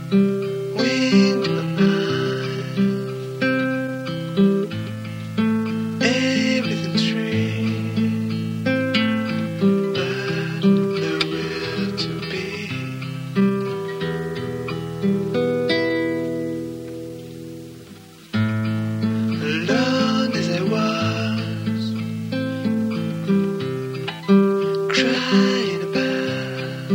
wind in my mind, everything's free, but the will to be. Alone as I was, crying about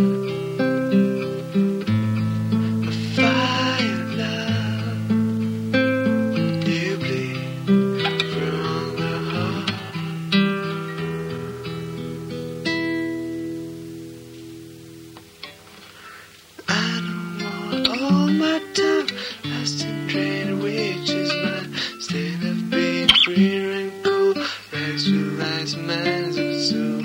a fire of love you bleed from the heart. I don't want all my time lost in dread, which is my state of being free and cool. Rags will rise, man's of soul.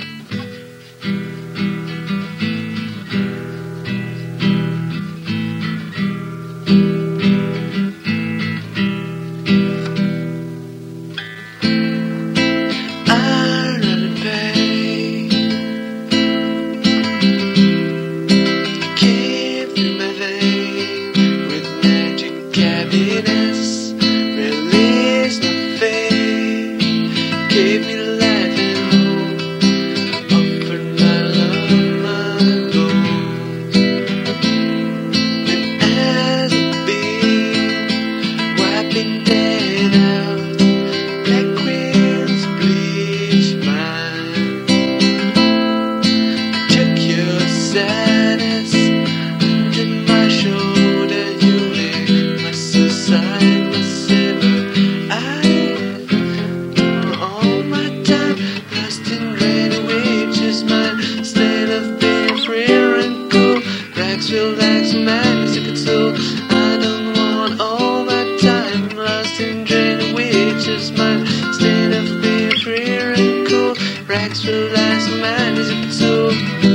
I run in pain, came through my veins with magic happiness, released my faith, gave me life and hope, offered my love and my bones. And as a beam, wiping dead out, black quills bleach mine. Took your sadness under my shoulder, you make my society my silver. I all my time lost in dread, which is my state of being free and cool. Rags will relax, man is a good soul. I don't want all my time lost in dread, which is my state of being free and cool. Rags will relax, man is a good soul.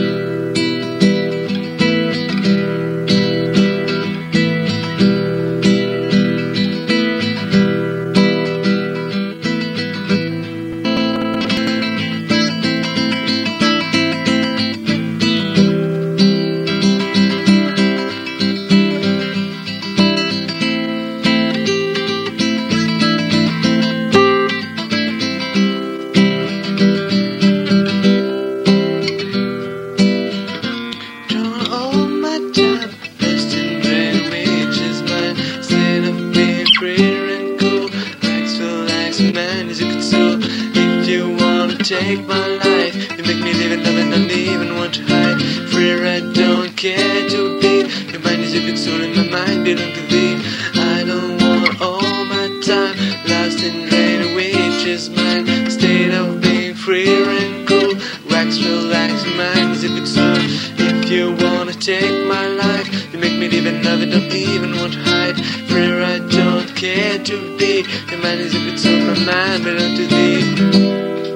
Drawn all my time lost in dread, which is my state of being free and cool. Rags will relax, man is a good soul. If you wanna take my life, you make me live and love and not even want to hide. Free, I don't care to be. Your mind is a good soul and my mind belong to thee. I don't want all my time lost in dread, which is my state of being free and cool. Wax will relax, mind is a good soul. If you wanna take my life, you make me live and love and don't even want to hide. Free, I don't care to be. Your mind is a good soul, my mind belong to thee.